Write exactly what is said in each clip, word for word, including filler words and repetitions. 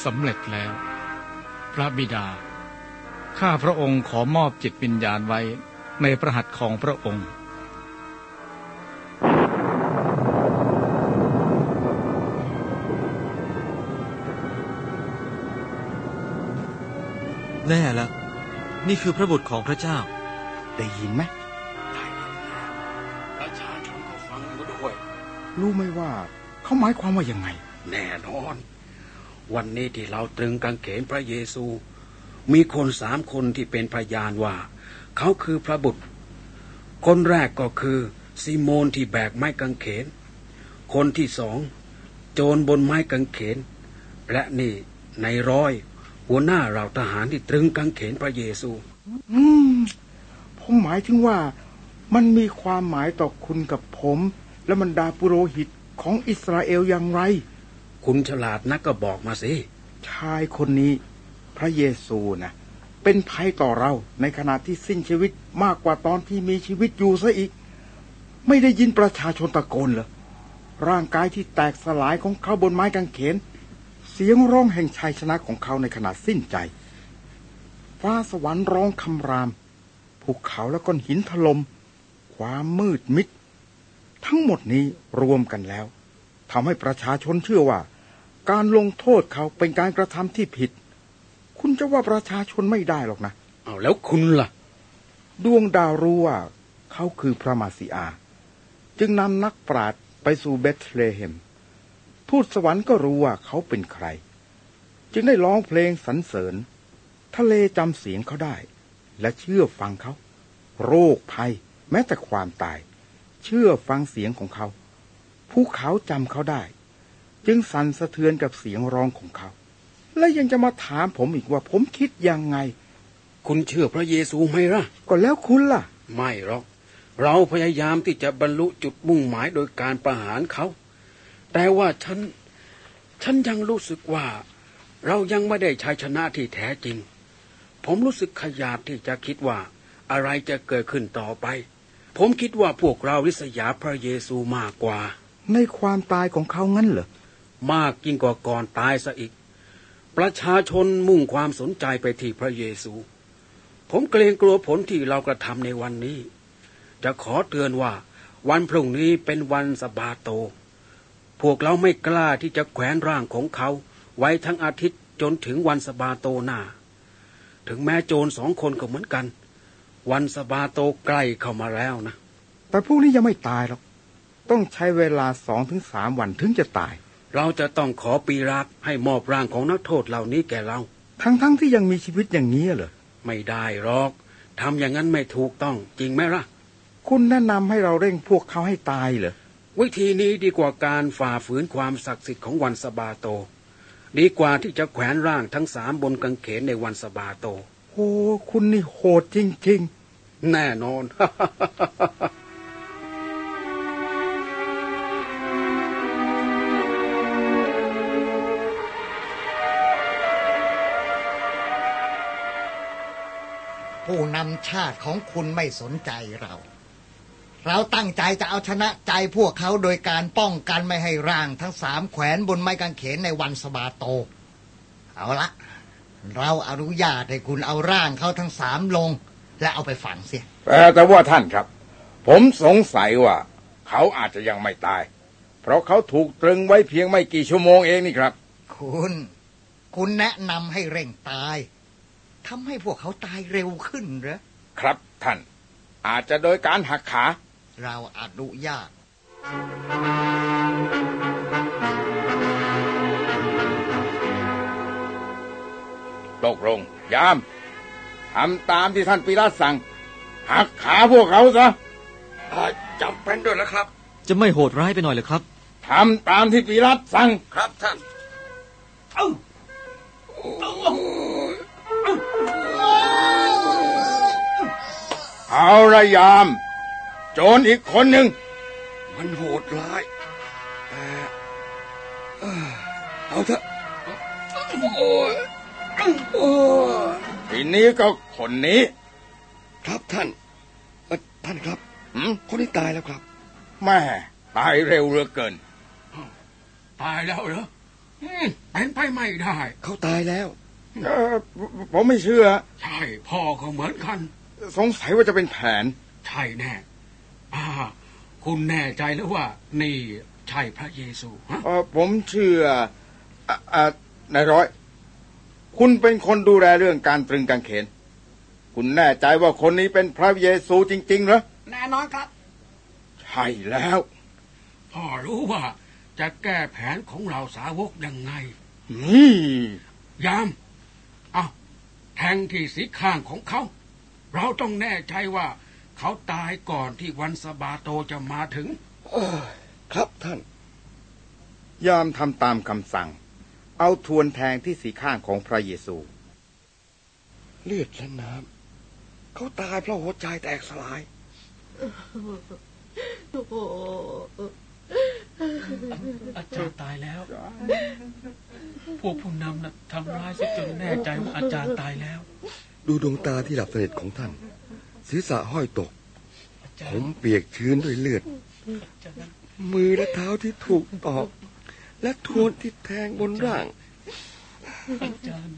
สำเร็จแล้วพระบิดาข้าพระองค์ขอมอบจิตวิญญาณไว้ในพระหัตถ์ของพระองค์แน่แล้วนี่คือพระบุตรของพระเจ้าได้ยินไหมได้ยินแล้วประชาชนก็ฟังมาด้วยรู้ไหมว่าเขาหมายความว่ายังไงแน่นอนวันนี้ที่เราตรึงกางเขนพระเยซูมีคนสามคนที่เป็นพยานว่าเขาคือพระบุตรคนแรกก็คือซิโมนที่แบกไม้กางเขนคนที่สองโจรบนไม้กางเขนและนี่ในร้อยหัวหน้าเหล่าทหารที่ตรึงกางเขนพระเยซูอืมผมหมายถึงว่ามันมีความหมายต่อคุณกับผมและบรรดาปุโรหิตของอิสราเอลอย่างไรคุณฉลาดนักก็บอกมาสิชายคนนี้พระเยซูนะเป็นภัยต่อเราในขณะที่สิ้นชีวิตมากกว่าตอนที่มีชีวิตอยู่ซะอีกไม่ได้ยินประชาชนตะโกนเหรอร่างกายที่แตกสลายของเขาบนไม้กางเขนเสียงร้องแห่งชัยชนะของเขาในขณะสิ้นใจฟ้าสวรรค์ร้องคำรามภูเขาและก้อนหินถล่มความมืดมิดทั้งหมดนี้รวมกันแล้วทำให้ประชาชนเชื่อว่าการลงโทษเขาเป็นการกระทำที่ผิดคุณจะว่าประชาชนไม่ได้หรอกนะเอาแล้วคุณล่ะดวงดาวรู้ว่าเขาคือพระมาสีอาจึงนำนักปราชญ์ไปสู่เบธเลเฮมทูตสวรรค์ก็รู้ว่าเขาเป็นใครจึงได้ร้องเพลงสรรเสริญทะเลจำเสียงเขาได้และเชื่อฟังเขาโรคภัยแม้แต่ความตายเชื่อฟังเสียงของเขาภูเขาจำเขาได้จึงสั่นสะเทือนกับเสียงร้องของเขาและยังจะมาถามผมอีกว่าผมคิดยังไงคุณเชื่อพระเยซูไหมล่ะก็แล้วคุณล่ะไม่หรอกเราพยายามที่จะบรรลุจุดมุ่งหมายโดยการประหารเขาแต่ว่าฉันฉันยังรู้สึกว่าเรายังไม่ได้ชัยชนะที่แท้จริงผมรู้สึกขยาดที่จะคิดว่าอะไรจะเกิดขึ้นต่อไปผมคิดว่าพวกเราริษยาพระเยซูมากกว่าในความตายของเขางั้นเหรอมากยิ่งกว่าก่อนตายซะอีกประชาชนมุ่งความสนใจไปที่พระเยซูผมเกรงกลัวผลที่เรากระทำในวันนี้จะขอเตือนว่าวันพรุ่งนี้เป็นวันสะบาโตพวกเราไม่กล้าที่จะแขวนร่างของเขาไว้ทั้งอาทิตย์จนถึงวันสะบาโตหน้าถึงแม้โจรสองคนก็เหมือนกันวันสะบาโตใกล้เข้ามาแล้วนะแต่พวกนี้ยังไม่ตายหรอกต้องใช้เวลาสองถึงสามวันถึงจะตายเราจะต้องขอปีลาตให้มอบร่างของนักโทษเหล่านี้แก่เราทั้งๆ ที่ยังมีชีวิตอย่างนี้เหรอไม่ได้หรอกทำอย่างนั้นไม่ถูกต้องจริงไหมล่ะคุณแนะนำให้เราเร่งพวกเขาให้ตายเหรอวิธีนี้ดีกว่าการฝ่าฝืนความศักดิ์สิทธิ์ของวันสะบาโตดีกว่าที่จะแขวนร่างทั้งสามบนกางเขนในวันสะบาโตโอ้คุณนี่โหดจริงๆแน่นอนผู้นำชาติของคุณไม่สนใจเราเราตั้งใจจะเอาชนะใจพวกเขาโดยการป้องกันไม่ให้ร่างทั้งสามแขวนบนไม้กางเขนในวันสะบาโตเอาละเราอนุญาตให้คุณเอาร่างเขาทั้งสามลงและเอาไปฝังเสียแต่ว่าท่านครับผมสงสัยว่าเขาอาจจะยังไม่ตายเพราะเขาถูกตรึงไว้เพียงไม่กี่ชั่วโมงเองนี่ครับคุณคุณแนะนำให้เร่งตายทำให้พวกเขาตายเร็วขึ้นเหรอครับท่านอาจจะโดยการหักขาเราอนุญาตตกลงยามทำตามที่ท่านปิลาตสั่งหักขาพวกเขาซะจำเป็นด้วยแล้วครับจะไม่โหดร้ายไปหน่อยเหรอครับทำตามที่ปิลาตสั่งครับท่านเอ้าเอาละยามโจรอีกคนหนึ่งมันโหดร้ายแต่เอาเถอะทีนี้ก็คนนี้ครับท่านท่านครับคนนี้ตายแล้วครับแม่ตายเร็วเหลือเกินตายแล้วเหรอเป็นไปไม่ได้เขาตายแล้วเออผมไม่เชื่อใช่พ่อก็เหมือนกันสงสัยว่าจะเป็นแผนใช่แน่อ่าคุณแน่ใจแล้วว่านี่ใช่พระเยซูฮะเออผมเชื่ออ่ะอ่ะนายร้อย คุณเป็นคนดูแลเรื่องการตรึงกางเขน คุณแน่ใจว่าคนนี้เป็นพระเยซูจริงๆเหรอแน่นอนครับใช่แล้วพ่อรู้ว่าจะแก้แผนของเราสาวกยังไงนี่ยามเอาแทงที่สีข้างของเขา เราต้องแน่ใจว่าเขาตายก่อนที่วันสะบาโตจะมาถึงครับท่าน ยามทำตามคำสั่ง เอาทวนแทงที่สีข้างของพระเยซู เลือดและน้ำเขาตายเพราะหัวใจแตกสลายอาจารย์ตายแล้ว พวกผู้นำนะทำร้ายซะจนแน่ใจว่าอาจารย์ตายแล้วดูดวงตาที่หลับสนิทของท่าน ศีรษะห้อยตก ผมเปียกชื้นด้วยเลือด มือและเท้าที่ถูกตอกและทวนที่แทงบนร่างอาจารย์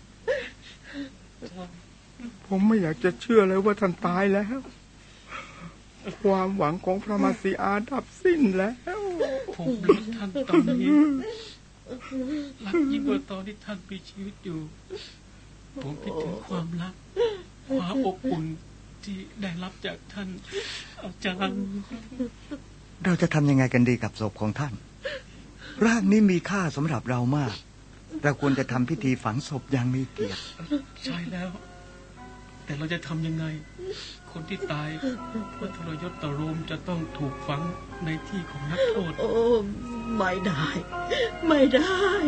ผมไม่อยากจะเชื่อเลยว่าท่านตายแล้ว ความหวังของพระมาสีอาดับสิ้นแล้วผมรักท่านตอนนี้รักยิ่งกว่าตอนที่ท่านมีชีวิตอยู่ ผมคิดถึงความรัก ความอบอุ่นที่ได้รับจากท่านอาจารย์เราจะทำยังไงกันดีกับศพของท่าน ร่างนี้มีค่าสำหรับเรามาก เราควรจะทำพิธีฝังศพอย่างมีเกียรติใช่แล้ว แต่เราจะทำยังไง คนที่ตายเพราะทรยศต่อโรมจะต้องถูกฝังในที่ของนักโทษโอ้ไม่ได้ ไม่ได้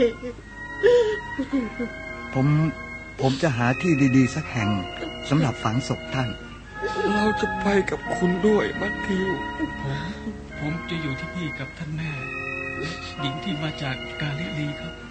ผมผมจะหาที่ดีๆสักแห่งสำหรับฝังศพท่านเราจะไปกับคุณด้วยมัทธิวผมผมจะอยู่ที่นี่กับท่านแม่และหญิงที่มาจากกาลิลีครับ